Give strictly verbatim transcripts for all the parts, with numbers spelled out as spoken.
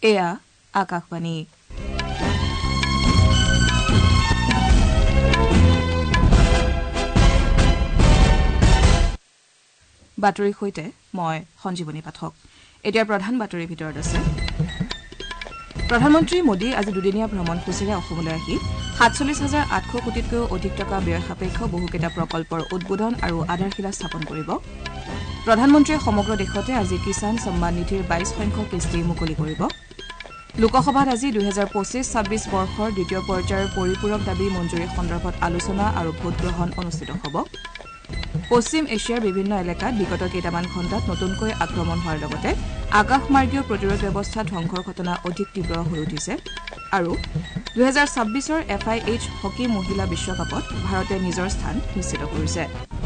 এয়া আকাশবাণী বাতৰিৰ সৈতে মই সঞ্জীৱনী পাঠক এতিয়া প্ৰধান বাতৰিৰ ভিতৰত আছে প্ৰধানমন্ত্ৰী মোদী আজি দুদিনীয়া ভ্ৰমণসূচীৰে অসমলৈ আহি সাতচল্লিশ হাজাৰ আঠশ কোটিতকৈও অধিক টকা ব্যয় সাপেক্ষ বহুকেইটা প্ৰকল্পৰ উদ্বোধন আৰু আধাৰশিলা স্থাপন কৰিব প্ৰধানমন্ত্ৰীয়ে সমগ্ৰ দেশতে আজি কিষাণ সন্মান নিধিৰ বাইশ সংখ্যক কিস্তি মুকলি কৰিব লোকসভাত আজি দুই হাজাৰ পঁচিশ ছাব্বিশ বৰ্ষৰ দ্বিতীয় পৰ্যায়ৰ পৰিপূৰক দাবী মঞ্জুৰী সন্দৰ্ভত আলোচনা আৰু ভোটগ্ৰহণ অনুষ্ঠিত হ'ব পশ্চিম এছিয়াৰ বিভিন্ন এলেকাত বিগত কেইটামান ঘণ্টাত নতুনকৈ আক্ৰমণ হোৱাৰ লগতে আকাশমাৰ্গীয় প্ৰতিৰোধ ব্যৱস্থা ধ্বংসৰ ঘটনা অধিক তীব্ৰ হৈ উঠিছে আৰু দুই হাজাৰ ছাব্বিশৰ এফ আই এইচ হকী মহিলা বিশ্বকাপত ভাৰতে নিজৰ স্থান নিশ্চিত কৰিছে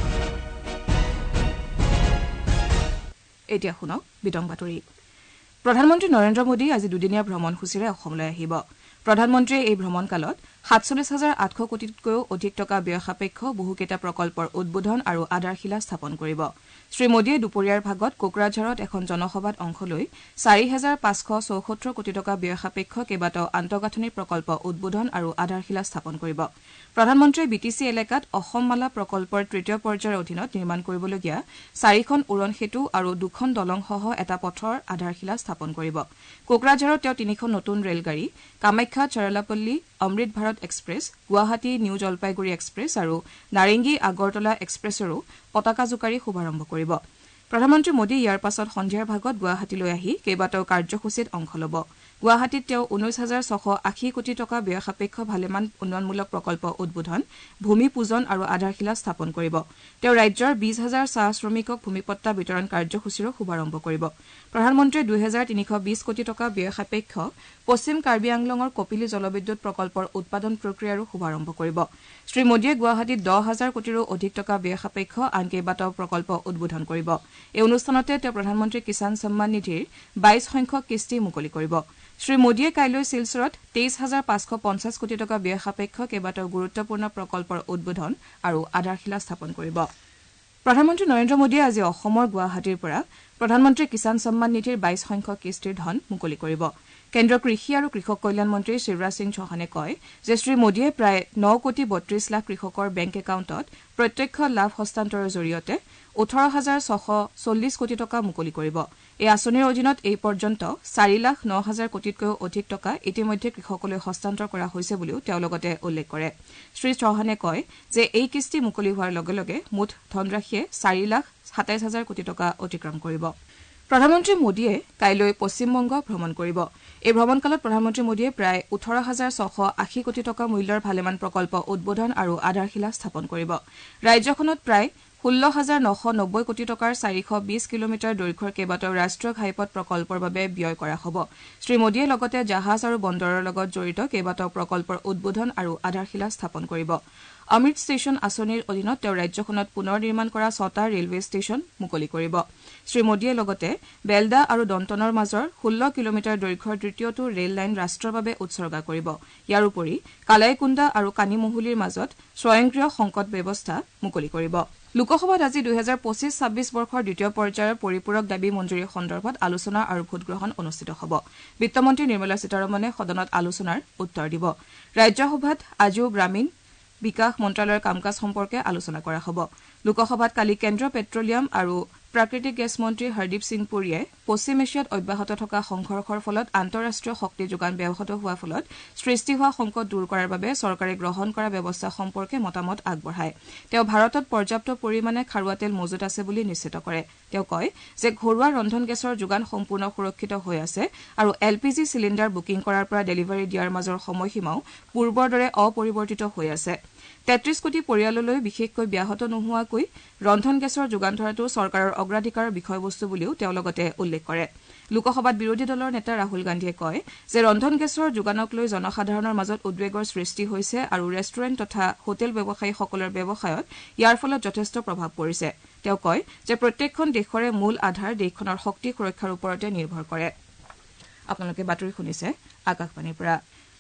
এতিয়া শুনক বিতং বাতৰি প্ৰধানমন্ত্ৰী নৰেন্দ্ৰ মোদী আজি দুদিনীয়া ভ্ৰমণসূচীৰে অসমলৈ আহিব প্ৰধানমন্ত্ৰীয়ে এই ভ্ৰমণকালত সাতচল্লিশ হাজাৰ আঠশ কোটিতকৈও অধিক টকা ব্যয় সাপেক্ষ বহুকেইটা প্ৰকল্পৰ উদ্বোধন আৰু আধাৰশিলা স্থাপন কৰিব শ্ৰীমোদীয়ে দুপৰীয়াৰ ভাগত কোকৰাঝাৰত এখন জনসভাত অংশ লৈ চাৰি হাজাৰ পাঁচশ চৌসত্তৰ কোটি টকা ব্যয় সাপেক্ষ কেইবাটাও আন্তঃগাঁথনি প্ৰকল্প উদ্বোধন আৰু আধাৰশিলা স্থাপন কৰিব প্ৰধানমন্ত্ৰীয়ে বি টি চি এলেকাত অসম মালা প্ৰকল্পৰ তৃতীয় পৰ্যায়ৰ অধীনত নিৰ্মাণ কৰিবলগীয়া চাৰিখন উৰণ সেতু আৰু দুখন দলংসহ এটা পথৰ আধাৰশিলা স্থাপন কৰিব কোকৰাঝাৰত তেওঁ তিনিখন নতুন ৰেলগাড়ী Kamakhya Charlapalli Amrit Bharat express Guwahati new Jalpaiguri express আৰু নাৰেংগী আগৰতলা এক্সপ্ৰেছৰো পতাকা জোকাৰি শুভাৰম্ভ কৰিব প্ৰধানমন্ত্ৰী মোদী ইয়াৰ পাছত সন্ধিয়াৰ ভাগত গুৱাহাটীলৈ আহি কেইবাটাও কাৰ্যসূচীত অংশ ল'ব গুৱাহাটীত তেওঁ ঊনৈশ হাজাৰ ছশ আশী কোটি টকা ব্যয় সাপেক্ষ ভালেমান উন্নয়নমূলক প্ৰকল্প উদ্বোধন ভূমি পূজন আৰু আধাৰশিলা স্থাপন কৰিব তেওঁ ৰাজ্যৰ বিশ হাজাৰ চাহ শ্ৰমিকক ভূমিপট্টা বিতৰণ কাৰ্যসূচীৰো শুভাৰম্ভ কৰিব প্ৰধানমন্ত্ৰীয়ে দুই হাজাৰ তিনিশ বিশ কোটি টকা ব্যয় সাপেক্ষ পশ্চিম কাৰ্বি আংলঙৰ কপিলী জলবিদ্যুৎ প্ৰকল্পৰ উৎপাদন প্ৰক্ৰিয়াৰো শুভাৰম্ভ কৰিব শ্ৰীমোদীয়ে গুৱাহাটীত দহ হাজাৰ কোটিৰো অধিক টকা ব্যয় সাপেক্ষ আন কেইবাটাও প্ৰকল্প উদ্বোধন কৰিব এই অনুষ্ঠানতে তেওঁ প্ৰধানমন্ত্ৰী কিষাণ সন্মান নিধিৰ বাইশ সংখ্যক কিস্তি মুকলি কৰিব শ্ৰীমোদীয়ে কাইলৈ শিলচৰত তেইশ হাজাৰ পাঁচশ পঞ্চাছ কোটি টকা ব্যয় সাপেক্ষ কেইবাটাও গুৰুত্বপূৰ্ণ প্ৰকল্পৰ উদ্বোধন আৰু আধাৰশিলা স্থাপন কৰিব প্ৰধানমন্ত্ৰী নৰেন্দ্ৰ মোদীয়ে আজি অসমৰ গুৱাহাটীৰ পৰা প্ৰধানমন্ত্ৰী কিষাণ সন্মান নিধিৰ বাইশ সংখ্যক কিস্তিৰ ধন মুকলি কৰিব কেন্দ্ৰীয় কৃষি আৰু কৃষক কল্যাণ মন্ত্ৰী শিৱৰাজ সিং চৌহানে কয় যে শ্ৰীমোদীয়ে প্ৰায় ন কোটি বত্ৰিশ লাখ কৃষকৰ বেংক একাউণ্টত প্ৰত্যক্ষ লাভ হস্তান্তৰৰ জৰিয়তে ওঠৰ হাজাৰ ছশ চল্লিশ কোটি টকা মুকলি কৰিব এই আঁচনিৰ অধীনত এই পৰ্যন্ত চাৰি লাখ ন হাজাৰ কোটিতকৈও অধিক টকা ইতিমধ্যে কৃষকলৈ হস্তান্তৰ কৰা হৈছে বুলিও তেওঁ লগতে উল্লেখ কৰে শ্ৰী চৌহানে কয় যে এই কিস্তি মুকলি হোৱাৰ লগে লগে মুঠ ধনৰাশিয়ে চাৰি লাখ সাতাইশ হাজাৰ কোটি টকা অতিক্ৰম কৰিব প্ৰধানমন্ত্ৰী মোদীয়ে কাইলৈ পশ্চিমবংগ ভ্ৰমণ কৰিব এই ভ্ৰমণকালত প্ৰধানমন্ত্ৰী মোদীয়ে প্ৰায় ওঠৰ হাজাৰ ছশ আশী কোটি টকা মূল্যৰ ভালেমান প্ৰকল্প উদ্বোধন আৰু আধাৰশিলা স্থাপন কৰিব ৰাজ্যখনত প্ৰায় ষোল্ল হাজাৰ নশ নব্বৈ কোটি টকাৰ চাৰিশ বিশ কিলোমিটাৰ দৈৰ্ঘ্যৰ কেইবাটাও ৰাষ্ট্ৰীয় ঘাইপথ প্ৰকল্পৰ বাবে ব্যয় কৰা হ'ব শ্ৰীমোদীয়ে লগতে জাহাজ আৰু বন্দৰৰ লগত জড়িত কেইবাটাও প্ৰকল্পৰ উদ্বোধন আৰু আধাৰশিলা স্থাপন কৰিব অমৃত ষ্টেচন আঁচনিৰ অধীনত তেওঁ ৰাজ্যখনত পুনৰ নিৰ্মাণ কৰা ছটা ৰেলৱে ষ্টেচন মুকলি কৰিব শ্ৰীমোদীয়ে লগতে বেলদা আৰু দন্তনৰ মাজৰ ষোল্ল কিলোমিটাৰ দৈৰ্ঘ্যৰ তৃতীয়টো ৰেল লাইন ৰাষ্ট্ৰৰ বাবে উৎসৰ্গা কৰিব ইয়াৰ উপৰি কালাইকুণ্ডা আৰু কানিমহুলিৰ মাজত স্বয়ংক্ৰিয় সংকট ব্যৱস্থা মুকলি কৰিব লোকসভাত আজি দুই হাজাৰ পঁচিশ ছাব্বিশ বৰ্ষৰ দ্বিতীয় পৰ্যায়ৰ পৰিপূৰক দাবী মঞ্জুৰী সন্দৰ্ভত আলোচনা আৰু ভোটগ্ৰহণ অনুষ্ঠিত হ'ব বিত্তমন্ত্ৰী নিৰ্মলা সীতাৰমণে সদনত আলোচনাৰ উত্তৰ দিব ৰাজ্যসভাত আজিও গ্ৰামীণ বিকাশ মন্ত্ৰালয়ৰ কাম কাজ সম্পৰ্কে আলোচনা কৰা হ'ব লোকসভাত কালি কেন্দ্ৰীয় পেট্ৰলিয়াম আৰু প্ৰাকৃতিক গেছ মন্ত্ৰী হৰদীপ সিং পুৰীয়ে পশ্চিম এছিয়াত অব্যাহত থকা সংঘৰ্ষৰ ফলত আন্তঃৰাষ্ট্ৰীয় শক্তি যোগান ব্যাহত হোৱাৰ ফলত সৃষ্টি হোৱা সংকট দূৰ কৰাৰ বাবে চৰকাৰে গ্ৰহণ কৰা ব্যৱস্থা সম্পৰ্কে মতামত আগবঢ়ায় তেওঁ ভাৰতত পৰ্যাপ্ত পৰিমাণে খাৰুৱা তেল মজুত আছে বুলি নিশ্চিত কৰে তেওঁ কয় যে ঘৰুৱা ৰন্ধন গেছৰ যোগান সম্পূৰ্ণ সুৰক্ষিত হৈ আছে আৰু L P G cylinder booking কৰাৰ পৰা ডেলিভাৰী দিয়াৰ মাজৰ সময়সীমাও পূৰ্বৰ দৰে অপৰিৱৰ্তিত হৈ আছে তেত্ৰিশ কোটি পৰিয়াললৈ বিশেষকৈ ব্যাহত নোহোৱাকৈ ৰন্ধন গেছৰ যোগান ধৰাটো চৰকাৰৰ অগ্ৰাধিকাৰৰ বিষয়বস্তু বুলিও তেওঁ লগতে উল্লেখ কৰে লোকসভাত বিৰোধী দলৰ নেতা ৰাহুল গান্ধীয়ে কয় যে ৰন্ধন গেছৰ যোগানক লৈ জনসাধাৰণৰ মাজত উদ্বেগৰ সৃষ্টি হৈছে আৰু ৰেষ্টুৰেণ্ট তথা হোটেল ব্যৱসায়ীসকলৰ ব্যৱসায়ত ইয়াৰ ফলত যথেষ্ট প্ৰভাৱ পৰিছে তেওঁ কয় যে প্ৰত্যেকখন দেশৰে মূল আধাৰ দেশখনৰ শক্তি সুৰক্ষাৰ ওপৰতে নিৰ্ভৰ কৰে আপোনালোকে বাতৰি শুনিছে আকাশবাণীৰ পৰা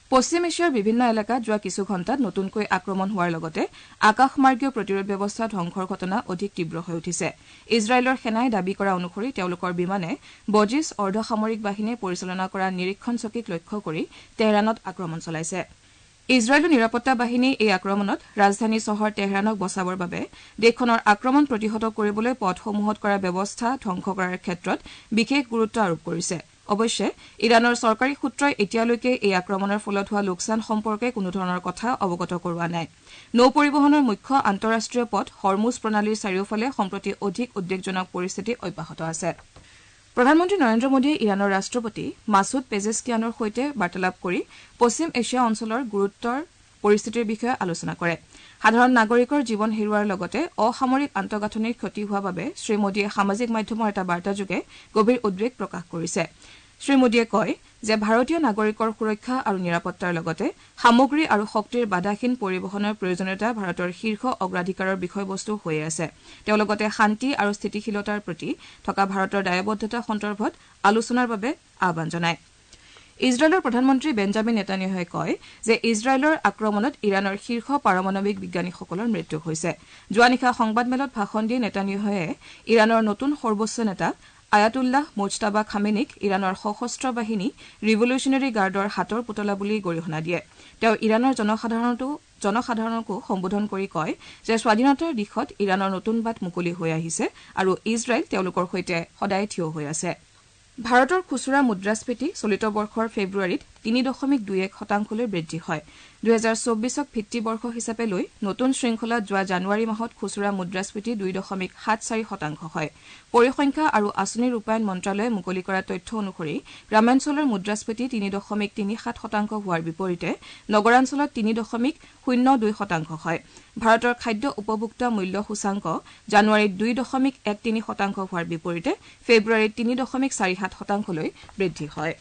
পশ্চিম এছিয়াৰ বিভিন্ন এলেকাত যোৱা কিছু ঘণ্টাত নতুনকৈ আক্ৰমণ হোৱাৰ লগতে আকাশমাৰ্গীয় প্ৰতিৰোধ ব্যৱস্থা ধ্বংসৰ ঘটনা অধিক তীব্ৰ হৈ উঠিছে ইজৰাইলৰ সেনাই দাবী কৰা অনুসৰি তেওঁলোকৰ বিমানে বজিছ অৰ্ধসামৰিক বাহিনীয়ে পৰিচালনা কৰা নিৰীক্ষণ চকীক লক্ষ্য কৰি তেহৰাণত আক্ৰমণ চলাইছে ইজৰাইলৰ নিৰাপত্তা বাহিনী এই আক্ৰমণত ৰাজধানী চহৰ তেহৰাণক বচাবৰ বাবে দেশখনৰ আক্ৰমণ প্ৰতিহত কৰিবলৈ পথসমূহত কৰা ব্যৱস্থা ধ্বংস কৰাৰ ক্ষেত্ৰত বিশেষ গুৰুত্ব আৰোপ কৰিছে অৱশ্যে ইৰাণৰ চৰকাৰী সূত্ৰই এতিয়ালৈকে এই আক্ৰমণৰ ফলত হোৱা লোকচান সম্পৰ্কে কোনো ধৰণৰ কথা অৱগত কৰোৱা নাই নৌ পৰিবহণৰ মুখ্য আন্তঃৰাষ্ট্ৰীয় পথ হৰমুজ প্ৰণালীৰ চাৰিওফালে সম্প্ৰতি অধিক উদ্বেগজনক পৰিস্থিতি অব্যাহত আছে প্ৰধানমন্ত্ৰী নৰেন্দ্ৰ মোদীয়ে ইৰাণৰ ৰাষ্ট্ৰপতি মাছুদ পেজেছকিয়ানৰ সৈতে বাৰ্তালাপ কৰি পশ্চিম এছিয়া অঞ্চলৰ গুৰুত্বৰ পৰিস্থিতিৰ বিষয়ে আলোচনা কৰে সাধাৰণ নাগৰিকৰ জীৱন হেৰুওৱাৰ লগতে অসামৰিক আন্তঃগাঁথনিৰ ক্ষতি হোৱাৰ বাবে শ্ৰীমোদীয়ে সামাজিক মাধ্যমৰ এটা বাৰ্তাযোগে গভীৰ উদ্বেগ প্ৰকাশ কৰিছে শ্ৰীমোদীয়ে কয় যে ভাৰতীয় নাগৰিকৰ সুৰক্ষা আৰু নিৰাপত্তাৰ লগতে সামগ্ৰী আৰু শক্তিৰ বাধাহীন পৰিবহণৰ প্ৰয়োজনীয়তা ভাৰতৰ শীৰ্ষ অগ্ৰাধিকাৰৰ বিষয়বস্তু হৈ আছে তেওঁ লগতে শান্তি আৰু স্থিতিশীলতাৰ প্ৰতি থকা ভাৰতৰ দায়বদ্ধতা সন্দৰ্ভত আলোচনাৰ বাবে আহ্বান জনায় ইজৰাইলৰ প্ৰধানমন্ত্ৰী বেঞ্জামিন নেতানিয়াহুৱে কয় যে ইজৰাইলৰ আক্ৰমণত ইৰাণৰ শীৰ্ষ পাৰমাণৱিক বিজ্ঞানীসকলৰ মৃত্যু হৈছে যোৱা নিশা সংবাদমেলত ভাষণ দি নেতানিয়াহুৱে ইৰাণৰ নতুন সৰ্বোচ্চ নেতা আয়াতুল্লাহ মুজতাবা খামেনিক ইৰাণৰ সশস্ত্ৰ বাহিনী ৰিভলিউচনাৰী গাৰ্ডৰ হাতৰ পুতলা বুলি গৰিহণা দিয়ে তেওঁ ইৰাণৰ জনসাধাৰণতো জনসাধাৰণকো সম্বোধন কৰি কয় যে স্বাধীনতাৰ দিশত ইৰাণৰ নতুন বাট মুকলি হৈ আহিছে আৰু ইজৰাইল তেওঁলোকৰ সৈতে সদায় থিয় হৈ আছে ভাৰতৰ খুচুৰা মুদ্ৰাস্ফীতি চলিত বৰ্ষৰ ফেব্ৰুৱাৰীত তিনি দশমিক দুই এক শতাংশলৈ বৃদ্ধি হয় দুহেজাৰ চৌবিশক ভিত্তিবৰ্ষ হিচাপে লৈ নতুন শৃংখলাত যোৱা জানুৱাৰী মাহত খুচুৰা মুদ্ৰাস্ফীতি দুই দশমিক সাত চাৰি শতাংশ হয় পৰিসংখ্যা আৰু আঁচনি ৰূপায়ণ মন্ত্ৰালয়ে মুকলি কৰা তথ্য অনুসৰি গ্ৰামাঞ্চলৰ মুদ্ৰাস্ফীতি তিনি দশমিক তিনি সাত শতাংশ হোৱাৰ বিপৰীতে নগৰাঞ্চলত তিনি দশমিক শূন্য দুই শতাংশ হয় ভাৰতৰ খাদ্য উপভোক্তা মূল্য সূচাংক জানুৱাৰীত দুই দশমিক এক তিনি শতাংশ হোৱাৰ বিপৰীতে ফেব্ৰুৱাৰীত তিনি দশমিক চাৰি সাত শতাংশলৈ বৃদ্ধি হয়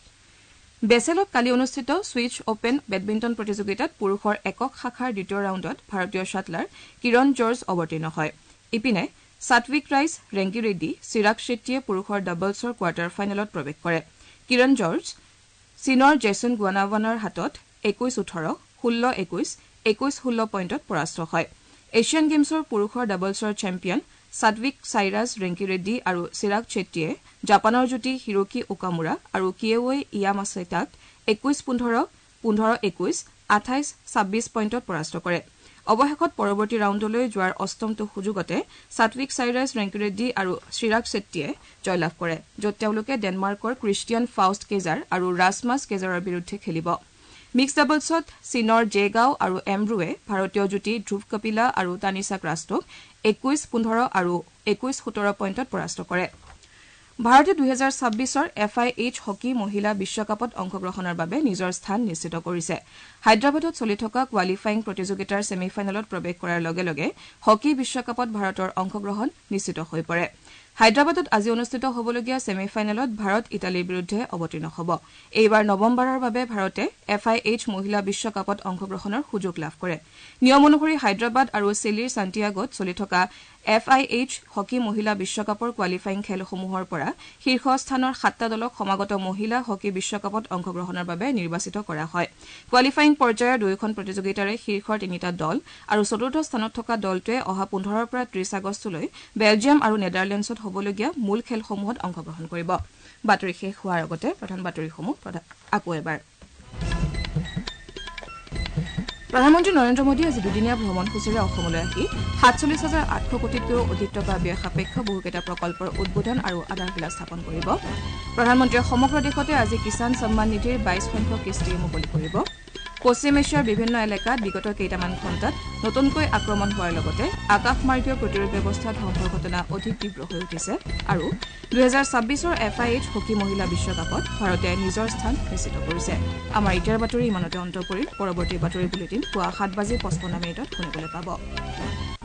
বেচেলত কালি অনুষ্ঠিত ছুইচ অপেন বেডমিণ্টন প্ৰতিযোগিতাত পুৰুষৰ একক শাখাৰ দ্বিতীয় ৰাউণ্ডত ভাৰতীয় শ্বাটলাৰ কিৰণ জৰ্জ অৱতীৰ্ণ হয় ইপিনে সাত্বিক ৰাইজ ৰেংকি ৰেড্ডী চিৰাগ শেট্টীয়ে পুৰুষৰ ডাবলছৰ কোৱাৰ্টাৰ ফাইনেলত প্ৰৱেশ কৰে কিৰণ জৰ্জ চীনৰ জেছন গুৱানাৱানৰ হাতত একৈশ ওঠৰ ষোল্ল একৈশ একৈশ ষোল্ল পইণ্টত পৰাস্ত হয় এছিয়ান গেমছৰ পুৰুষৰ ডাবলছৰ চেম্পিয়ন সাত্বিক সাইৰাজ ৰেংকি ৰেড্ডী আৰু চিৰাগ শেট্টীয়ে জাপানৰ যুটি হিৰোকি ওকামুৰা আৰু কিয়েৱৈ ইয়ামাছাইটাক একৈশ পোন্ধৰ পোন্ধৰ একৈশ আঠাইশ ছাব্বিশ পইণ্টত পৰাস্ত কৰে অৱশেষত পৰৱৰ্তী ৰাউণ্ডলৈ যোৱাৰ অষ্টমটো সুযোগতে সাত্বিক সাইৰাজ ৰেংকি ৰেড্ডী আৰু চিৰাগ শেট্টীয়ে জয়লাভ কৰে য'ত তেওঁলোকে ডেনমাৰ্কৰ ক্ৰিষ্টিয়ান ফাউষ্ট কেজাৰ আৰু ৰাছমাছ কেজাৰৰ বিৰুদ্ধে খেলিব মিক্স ডাবলছত চীনৰ জেগাও আৰু এমব্ৰুৱে ভাৰতীয় যুটি ধ্ৰুৱ কপিলা আৰু তানিছা ক্ৰাষ্টক একৈশ পোন্ধৰ আৰু একৈশ সোতৰ পইণ্টত পৰাস্ত কৰে ভাৰতে দুহেজাৰ ছাব্বিশৰ এফ আই এইচ হকী মহিলা বিশ্বকাপত অংশগ্ৰহণৰ বাবে নিজৰ স্থান নিশ্চিত কৰিছে হায়দৰাবাদত চলি থকা কোৱালিফাইং প্ৰতিযোগিতাৰ ছেমি ফাইনেলত প্ৰৱেশ কৰাৰ লগে লগে হকী বিশ্বকাপত ভাৰতৰ অংশগ্ৰহণ নিশ্চিত হৈ পৰে হায়দৰাবাদত আজি অনুষ্ঠিত হ'বলগীয়া ছেমি ফাইনেলত ভাৰত ইটালীৰ বিৰুদ্ধে অৱতীৰ্ণ হ'ব এইবাৰ নৱমবাৰৰ বাবে ভাৰতে এফ আই এইচ মহিলা বিশ্বকাপত অংশগ্ৰহণৰ সুযোগ লাভ কৰে নিয়ম অনুসৰি হায়দৰাবাদ আৰু চিলিৰ সান্টিয়াগোত চলি থকা এফ আই এইচ হকী মহিলা বিশ্বকাপৰ কোৱালিফাইং খেলসমূহৰ পৰা শীৰ্ষ স্থানৰ সাতটা দলক সমাগত মহিলা হকী বিশ্বকাপত অংশগ্ৰহণৰ বাবে নিৰ্বাচিত কৰা হয় কোৱালিফাইং পৰ্যায়ৰ দুয়োখন প্ৰতিযোগিতাৰে শীৰ্ষৰ তিনিটা দল আৰু চতুৰ্থ স্থানত থকা দলটোৱে অহা পোন্ধৰৰ পৰা ত্ৰিশ আগষ্টলৈ বেলজিয়াম আৰু নেদাৰলেণ্ডছত হ'বলগীয়া মূল খেলসমূহত অংশগ্ৰহণ কৰিব বাতৰি শেষ হোৱাৰ আগতে প্ৰধান বাতৰিসমূহ আকৌ এবাৰ প্ৰধানমন্ত্ৰী নৰেন্দ্ৰ মোদী আজি দুদিনীয়া ভ্ৰমণসূচীৰে অসমলৈ আহি সাতচল্লিছ হাজাৰ আঠশ কোটিতকৈও অধিক টকা ব্যয় সাপেক্ষ বহুকেইটা প্ৰকল্পৰ উদ্বোধন আৰু আধাৰশিলা স্থাপন কৰিব প্ৰধানমন্ত্ৰীয়ে সমগ্ৰ দেশতে আজি কিষাণ সন্মান নিধিৰ বাইশ সংখ্যক কিস্তি মুকলি কৰিব পশ্চিম এছিয়াৰ বিভিন্ন এলেকাত বিগত কেইটামান ঘণ্টাত নতুনকৈ আক্ৰমণ হোৱাৰ লগতে আকাশমাৰ্গীয় প্ৰতিৰোধ ব্যৱস্থা ধ্বংসৰ ঘটনা অধিক তীব্ৰ হৈ উঠিছে আৰু দুহেজাৰ ছাব্বিশৰ এফ আই এইচ হকী মহিলা বিশ্বকাপত ভাৰতে নিজৰ স্থান নিশ্চিত কৰিছে আমাৰ এতিয়াৰ বাতৰি ইমানতে অন্ত পৰিল পৰৱৰ্তী বাতৰি বুলেটিন পুৱা সাত বাজি পঁচপন্ন মিনিটত শুনিবলৈ পাব